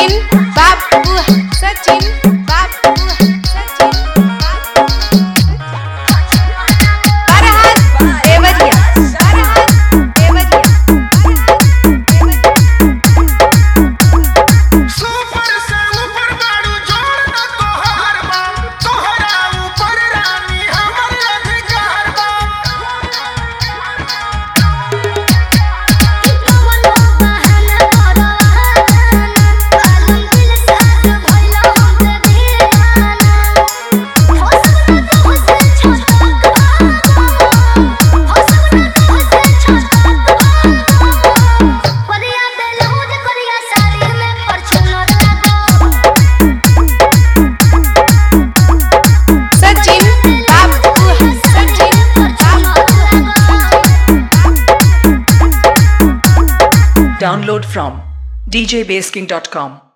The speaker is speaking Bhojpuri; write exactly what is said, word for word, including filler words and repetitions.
सचिन बाबू सचिन बाबू सचिन फरहाद देवरिया फरहाद देवरिया सुपर से ऊपर बाड़ू जोड़ न तोहार बा तोहरा ऊपर रानी हमर अधिकार बा Download from d j base king dot com.